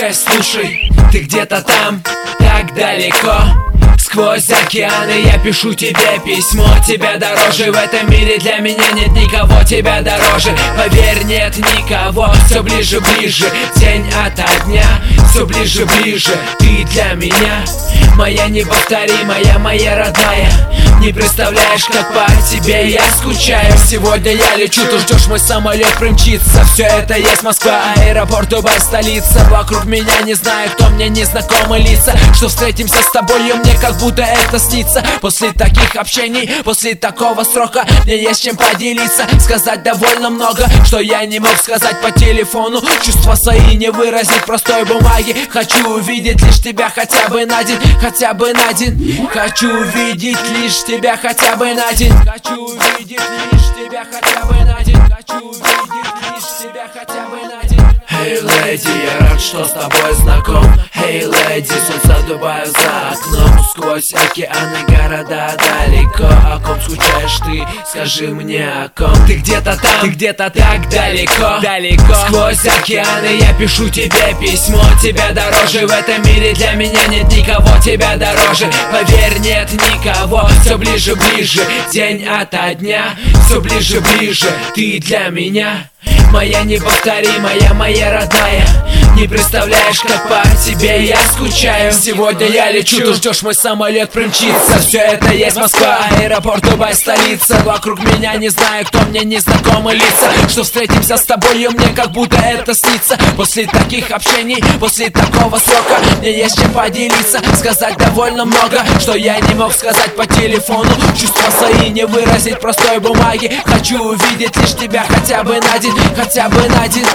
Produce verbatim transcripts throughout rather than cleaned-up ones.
слушай, слушай, ты где-то там, так далеко. Сквозь океаны я пишу тебе письмо. Тебя дороже в этом мире, для меня нет никого тебя дороже. Поверь, нет никого, все ближе, ближе, день ото дня, все ближе, ближе, ты для меня моя неповторимая, моя родная. Не представляешь, как по тебе я скучаю. Сегодня я лечу, ты ждешь, мой самолет примчится. Все это есть Москва, аэропорт, Дубай, столица. Вокруг меня не знаю, кто мне, незнакомые лица. Что встретимся с тобой, и мне как будто это снится. После таких общений, после такого срока, мне есть чем поделиться. Сказать довольно много, что я не мог сказать по телефону. Чувства свои не выразить простой бумаги. Хочу увидеть лишь тебя хотя бы на день, хотя бы на день. Хочу увидеть лишь тебя хотя бы на день. Хочу увидеть лишь тебя хотя бы на день. Хочу увидеть лишь тебя хотя бы на день. Hey lady, я рад, что с тобой знаком. Hey lady, солнце Дубая за окном. Сквозь океаны, города далеко. О ком скучаешь ты, скажи мне о ком. Ты где-то там, ты где-то так далеко, далеко. Сквозь океаны я пишу тебе письмо. Тебя дороже в этом мире, для меня нет никого тебя дороже. Поверь, нет никого, все ближе, ближе, день ото дня, все ближе, ближе, ты для меня моя неповторимая, моя родная. Не представляешь, как по тебе я скучаю. Сегодня я лечу, ты ждешь, мой самолет примчится. Все это есть Москва, аэропорт, Дубай, столица. Вокруг меня не знаю, кто мне, незнакомые лица. Что встретимся с тобой, и мне как будто это снится. После таких общений, после такого срока, мне есть чем поделиться. Сказать довольно много, что я не мог сказать по телефону. Чувства свои не выразить простой бумаги. Хочу увидеть лишь тебя хотя бы на день, хотя бы на день.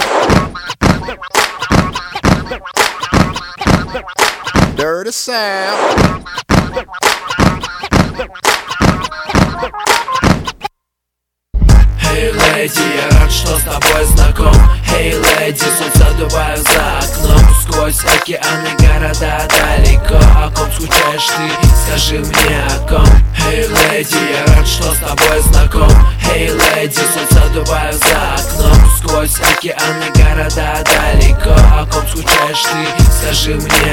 Dirty South. Hey lady, я рад, что с тобой знаком. Hey lady, солнце Дубая за окном. Сквозь океаны, города далеко. О ком скучаешь ты, скажи мне о ком. Hey lady, я рад, что с тобой знаком. Hey lady, солнце Дубая за окном. Сквозь океаны, города далеко. О ком скучаешь ты, скажи мне